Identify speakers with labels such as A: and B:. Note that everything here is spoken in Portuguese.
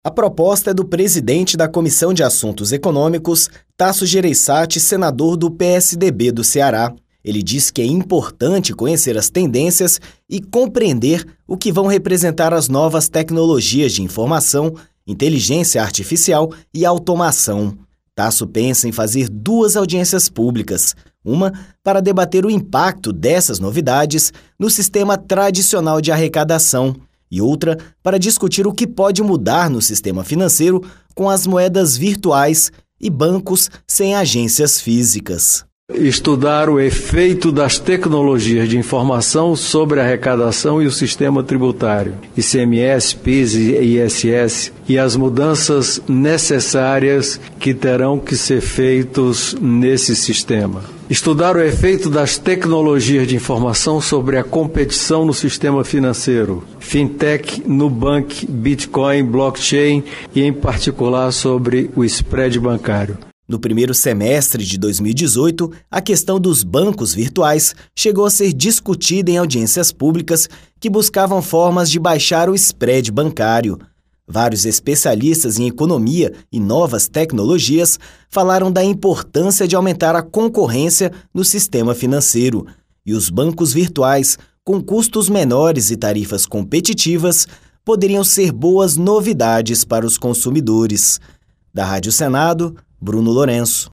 A: A proposta é do presidente da Comissão de Assuntos Econômicos, Tasso Gereissati, senador do PSDB do Ceará. Ele diz que é importante conhecer as tendências e compreender o que vão representar as novas tecnologias de informação, inteligência artificial e automação. Tasso pensa em fazer 2 audiências públicas, uma para debater o impacto dessas novidades no sistema tradicional de arrecadação e outra para discutir o que pode mudar no sistema financeiro com as moedas virtuais e bancos sem agências físicas.
B: Estudar o efeito das tecnologias de informação sobre a arrecadação e o sistema tributário, ICMS, PIS e ISS, e as mudanças necessárias que terão que ser feitos nesse sistema. Estudar o efeito das tecnologias de informação sobre a competição no sistema financeiro, fintech, Nubank, Bitcoin, blockchain e, em particular, sobre o spread bancário.
A: No primeiro semestre de 2018, a questão dos bancos virtuais chegou a ser discutida em audiências públicas que buscavam formas de baixar o spread bancário. Vários especialistas em economia e novas tecnologias falaram da importância de aumentar a concorrência no sistema financeiro. E os bancos virtuais, com custos menores e tarifas competitivas, poderiam ser boas novidades para os consumidores. Da Rádio Senado, Bruno Lourenço.